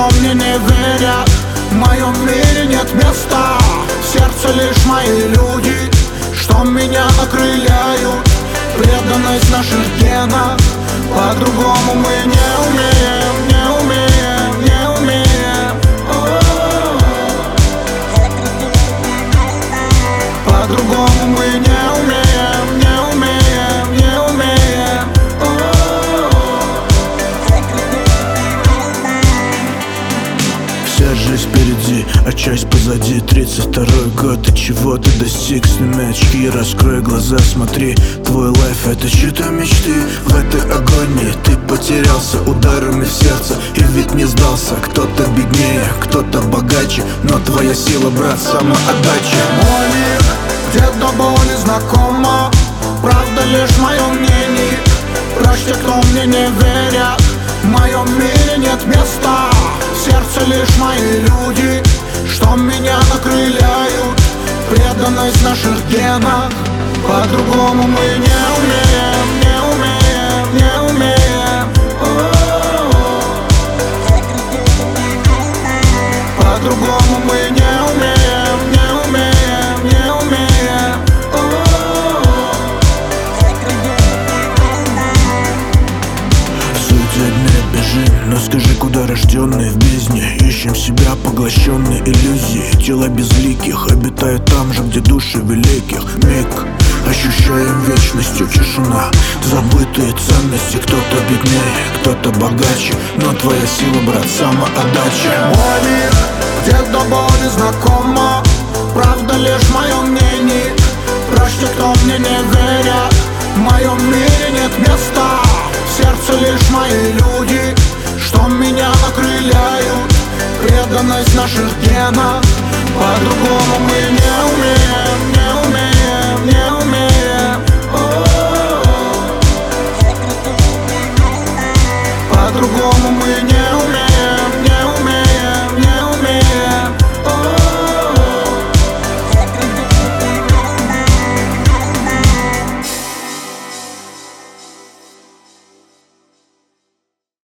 кто мне не верят. В моем мире нет места, в сердце лишь мои люди, что меня окрыляют. Преданность наших генов, по-другому мы не умеем, не умеем, не умеем. По-другому мы не умеем, не умеем, не умеем. Вся жизнь впереди, а часть позади. 32-й год, и чего ты достиг? Сними очки, раскрой глаза, смотри. Твой лайф — это чьи-то мечты. В этой агонии ты потерялся ударами в сердце, и ведь не сдался. Кто-то беднее, кто-то богаче, но твоя сила, брат, самоотдача. Мой мир, где до боли знакома, правда лишь в моем мнении. Прочь те, кто мне не верят. В моем мире нет места, в сердце лишь мои люди, что меня окрыляют. Преданность наших генов, по-другому мы не умеем, не умеем, не умеем. По-другому мы не умеем, не умеем, не умеем. Сотни дней бежим, но скажи, куда рожденные в бездне? Ищем себя, поглощенные иллюзии. Тела безликих обитают там же, где души великих. Миг, ощущаем вечностью тишина. Забытые ценности, кто-то беднее, кто-то богаче, но твоя сила, брат, самоотдача. Мой мир, где до боли знакома, правда лишь в моем мнении. Прочь те, кто мне не верят. В моем мире нет места, в сердце лишь мои люди, что меня окрыляют. Преданность наших генов, по-другому мы не